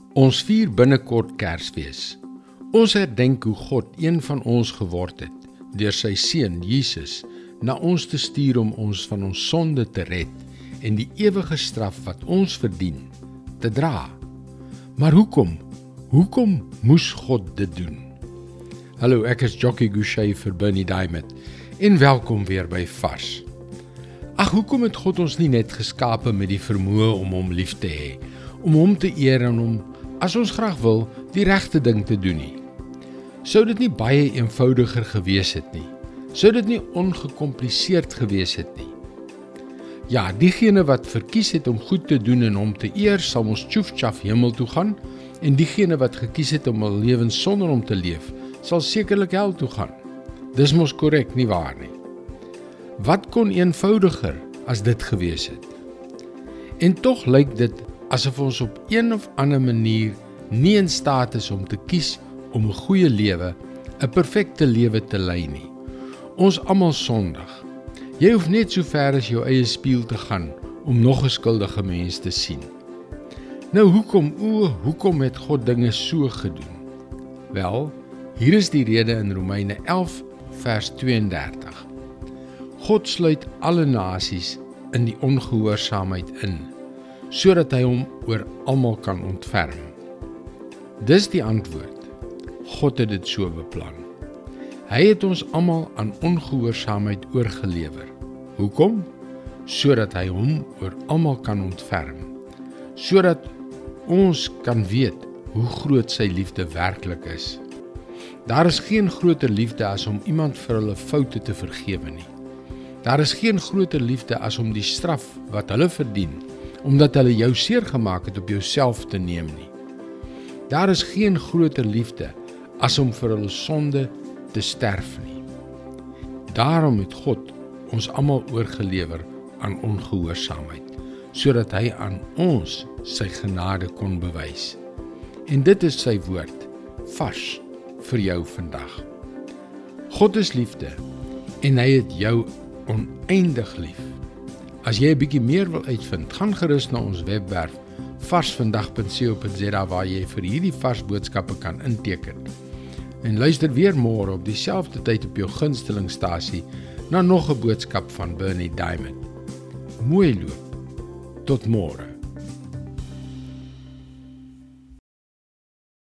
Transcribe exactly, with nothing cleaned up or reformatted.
Ons vier binnekort Kersfees. Ons herdenk hoe God een van ons geword het, deur sy seun Jesus, na ons te stuur om ons van ons sonde te red en die ewige straf wat ons verdien, te dra. Maar hoekom? Hoekom moes God dit doen? Hallo, ek is Jockey Gouchee vir Bernie Diamond en welkom weer by Vars. Ag, hoekom het God ons nie net geskape met die vermoë om hom lief te hê, om hom te eer en om, as ons graag wil, die regte ding te doen nie? Sou dit nie baie eenvoudiger gewees het nie? Sou dit nie ongekompliseerd gewees het nie? Ja, diegene wat verkies het om goed te doen en hom te eer, sal ons tjoef-tjaf hemel toe gaan, en diegene wat gekies het om 'n lewe sonder hom te leef, sal sekerlik hel toe gaan. Dis mos korrek, nie waar nie? Wat kon eenvoudiger as dit gewees het? En tog lyk dit asof ons op een of ander manier nie in staat is om te kies om 'n goeie lewe, 'n perfekte lewe te lei nie. Ons almal sondig. Jy hoef net so ver as jou eie spieël te gaan om nog 'n skuldige mens te sien. Nou hoekom, o, hoekom het God dinge so gedoen? Wel, hier is die rede in Romeine elf vers tweeëndertig. God sluit alle nasies in die ongehoorsaamheid in, sodat hy hom oor almal kan ontferm. Dis die antwoord. God het dit so beplan. Hy het ons almal aan ongehoorsaamheid oorgelewer. Hoekom? Sodat hy hom oor almal kan ontferm. Sodat ons kan weet hoe groot sy liefde werklik is. Daar is geen groter liefde as om iemand vir hulle foute te vergewe nie. Daar is geen groter liefde as om die straf wat hulle verdien, omdat hulle jou seer gemaak het, op jouself te neem nie. Daar is geen groter liefde as om vir hulle sonde te sterf nie. Daarom het God ons almal oorgelewer aan ongehoorsaamheid, sodat hy aan ons sy genade kon bewys. En dit is sy woord, vars vir jou vandag. God is liefde en hy het jou oneindig lief. As jy 'n bietjie meer wil uitvind, gaan gerus na ons webwerf vars vandag punt co punt za waar jy vir hierdie vars boodskappe kan inteken. En luister weer môre op dieselfde tyd op jou gunstelingstasie na nog 'n boodskap van Bernie Diamond. Mooi loop. Tot môre.